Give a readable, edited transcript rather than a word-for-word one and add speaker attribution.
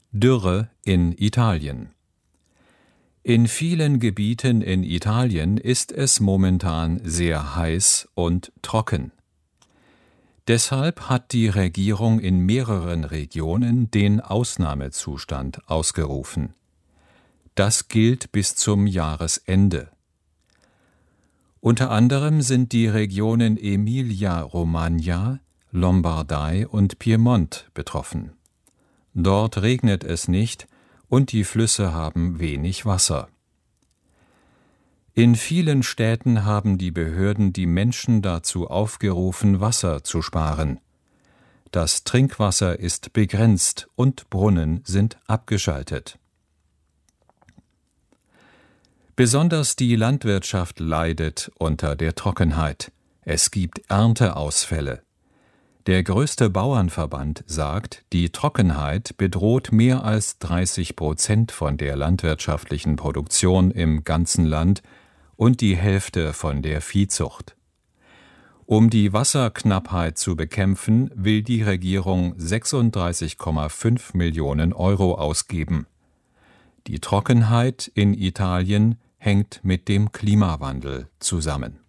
Speaker 1: Dürre in Italien. In vielen Gebieten in Italien ist es momentan sehr heiß und trocken. Deshalb hat die Regierung in mehreren Regionen den Ausnahmezustand ausgerufen. Das gilt bis zum Jahresende. Unter anderem sind die Regionen Emilia-Romagna, Lombardei und Piemont betroffen. Dort regnet es nicht und die Flüsse haben wenig Wasser. In vielen Städten haben die Behörden die Menschen dazu aufgerufen, Wasser zu sparen. Das Trinkwasser ist begrenzt und Brunnen sind abgeschaltet. Besonders die Landwirtschaft leidet unter der Trockenheit. Es gibt Ernteausfälle. Der größte Bauernverband sagt, die Trockenheit bedroht mehr als 30% von der landwirtschaftlichen Produktion im ganzen Land und die Hälfte von der Viehzucht. Um die Wasserknappheit zu bekämpfen, will die Regierung 36,5 Millionen Euro ausgeben. Die Trockenheit in Italien hängt mit dem Klimawandel zusammen.